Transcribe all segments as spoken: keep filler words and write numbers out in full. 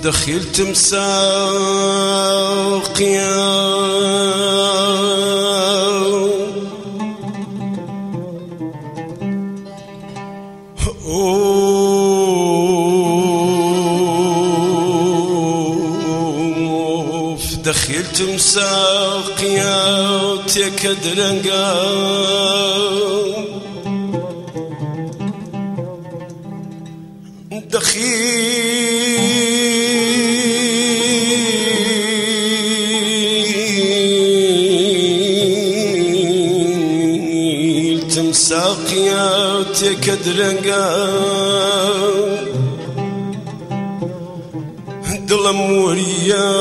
دخلت مساقيا دخلت مساقيا تكدرنقا دخلت مساقيا تكدرنقا دلم وريا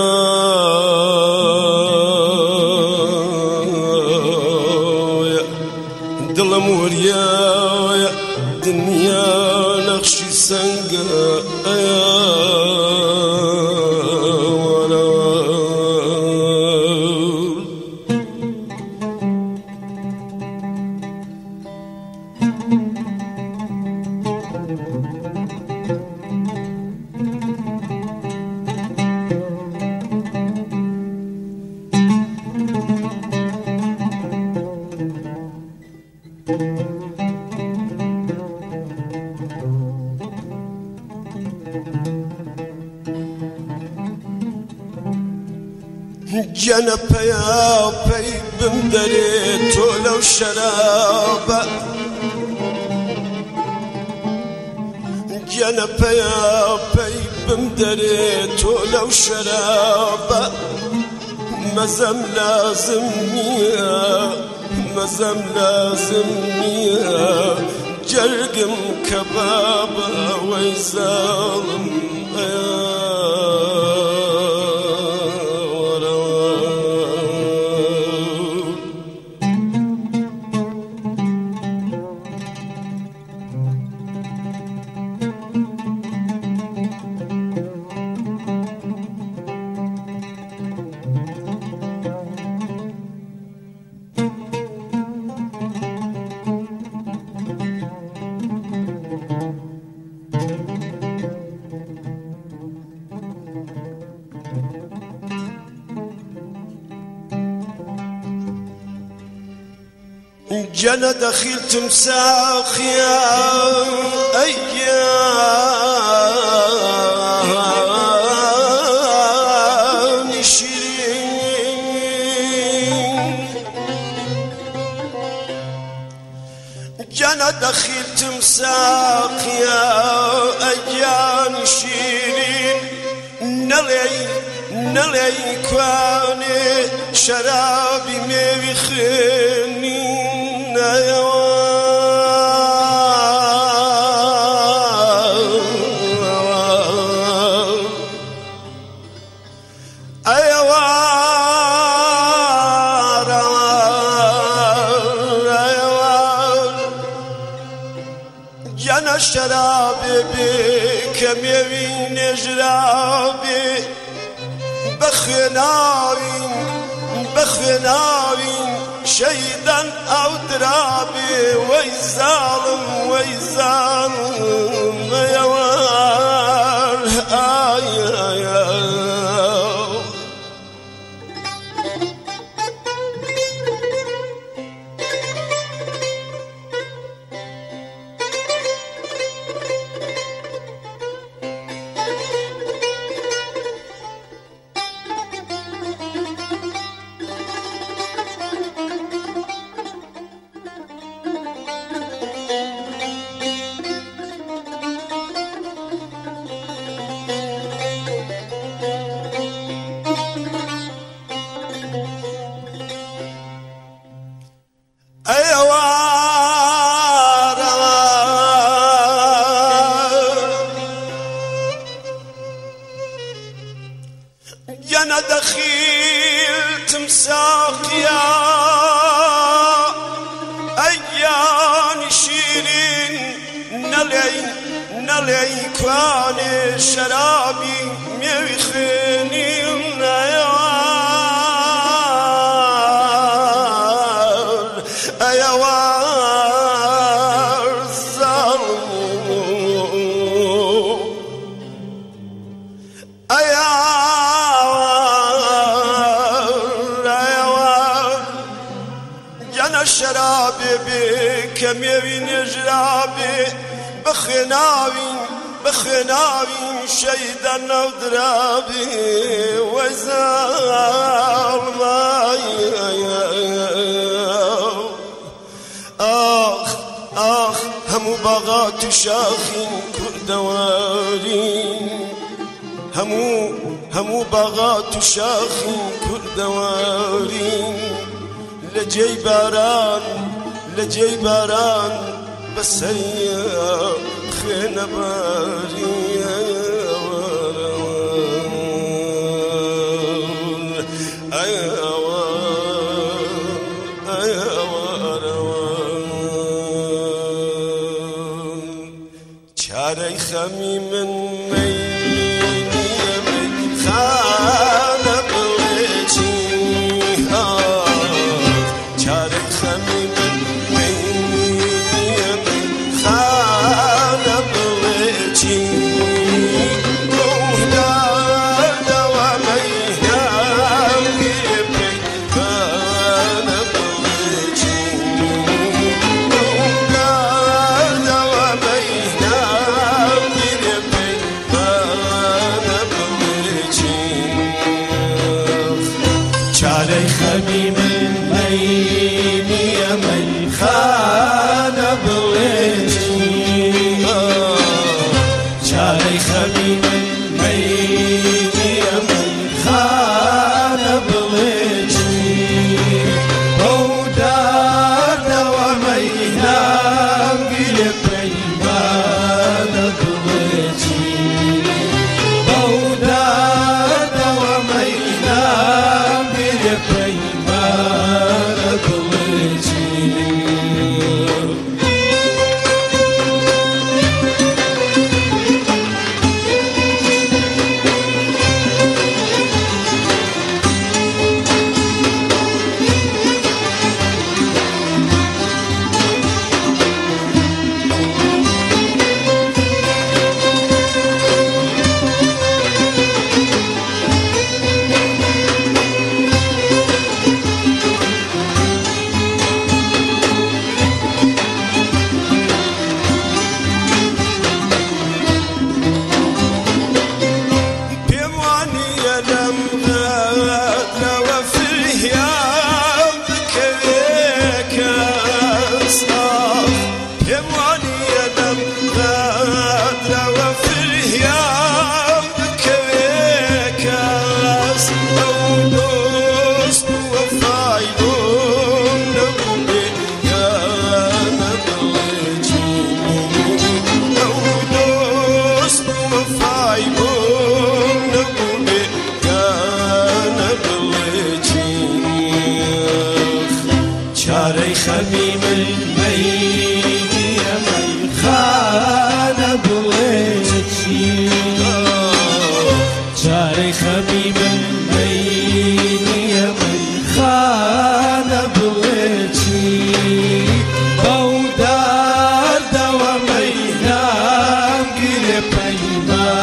دلم وريا دنيا نخشي سنقا جانا بيا بي بمدريت ولو شرابة جانا بيا بي بمدريت ولو شرابة مزم لازمني مزم لازمني جرقم كبابة ويزالم جانا دخلت مساقيا أيام شيرين جانا دخلت مساقيا أيام شيرين نلي نلي كواني شرابي مبخني جانا شرابي بكم يمين جرابي بخناوين بخناوين شيدا أو درابي ويزالم ويزالم يا وار آي آي جانا دخلت مساقيا أيام شيرين نلي نلي كواني شرابي ميخني شرابي بكم يبين جرابي بخناوي بخناوي شيدا وضرابي وزال ماي آخ آخ همو باغات شاخين كردوارين همو همو باغات شاخين كردوارين لجي باران لجي باران بسريا خينا باريا چاري خمي من ميني من خانة بلجي چاري خمي من ميني من خانة بلجي روح دار دواميها ويبي خانة بلجي روح دار دواميها چاري خميم الميني من خانة بلجي چاري خميم الميني من خانة بلجي بودار دوامينا قلبي ما بلجي بودار دوامينا چاري خميم الميني من خانة بلجي چاري خميم الميني من خانة بلجي بودار دوامينا قلبي ما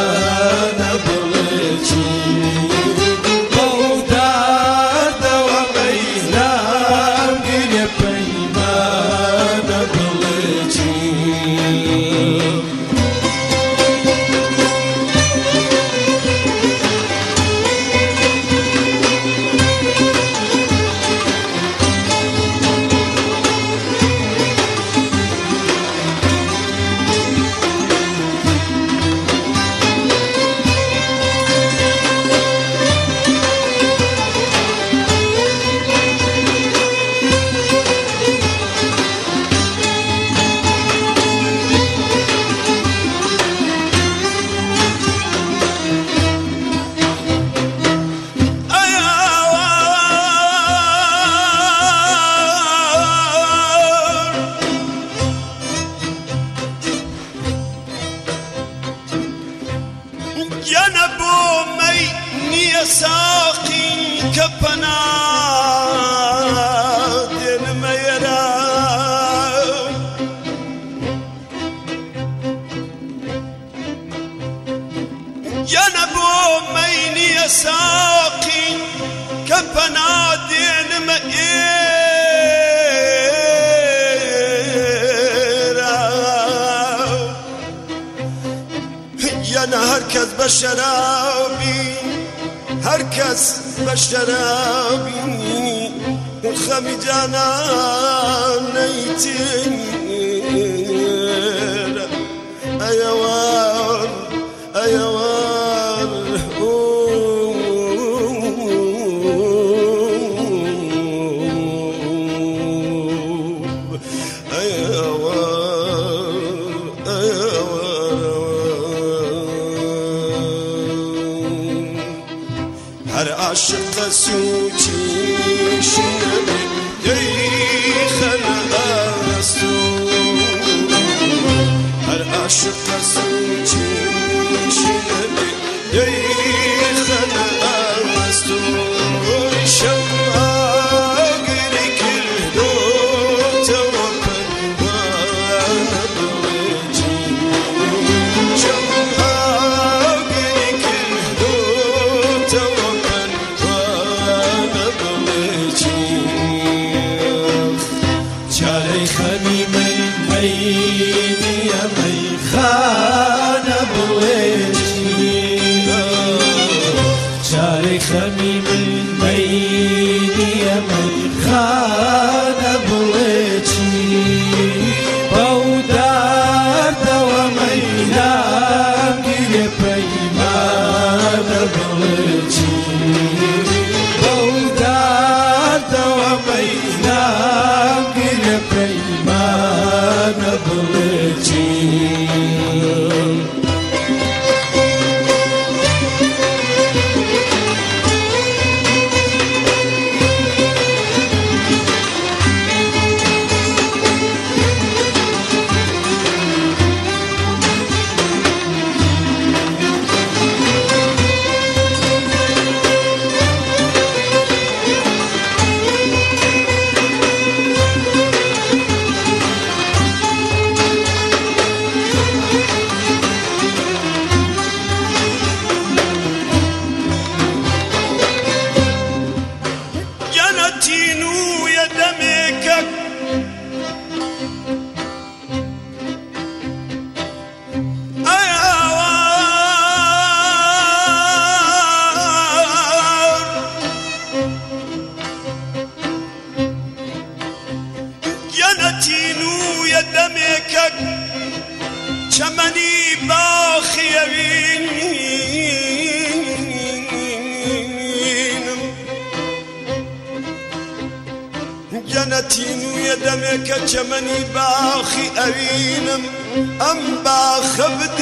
بلجي بودار دوامينا ساقي كبنات الميرا يا نبو ميني يا ساقي كبنات الميرا بشرابي هركس بشرابي خمي جانا نيتير أيوار أيوار هر عاشق سوچی شنبه دیخن آسو هر عاشق سوچی شنبه دیخن آسو شب آگری کردو توکل وانا بلجی شب آگری کردو توکل چاره خمیمه مینی می خانه بلچی چاره خمیمه مینی می خانه بلچی بودار دو مینام گیه پیمان بلچی بودار دو مینام گیه پیمان بلچی تینو یا دمکک ایوار یا تینو یا دمکک چمنی باخی جنتين ويدمك جمني باخي أوينم أم باخ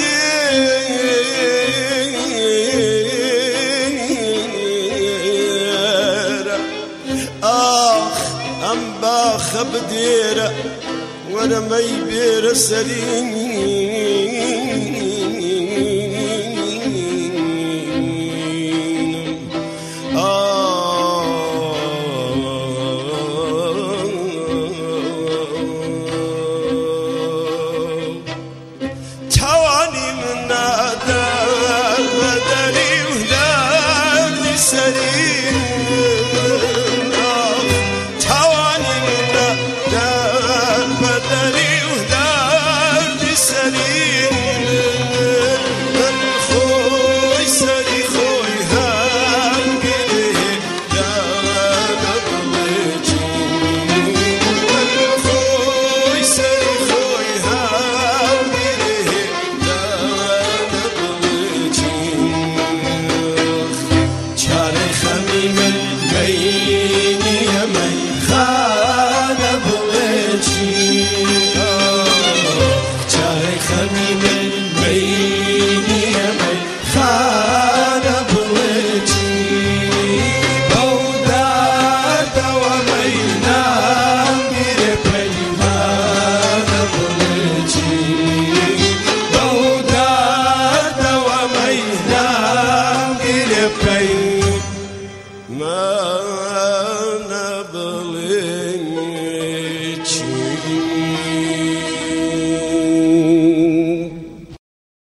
بدير آخ أم باخ بدير وانا ما يبير سليم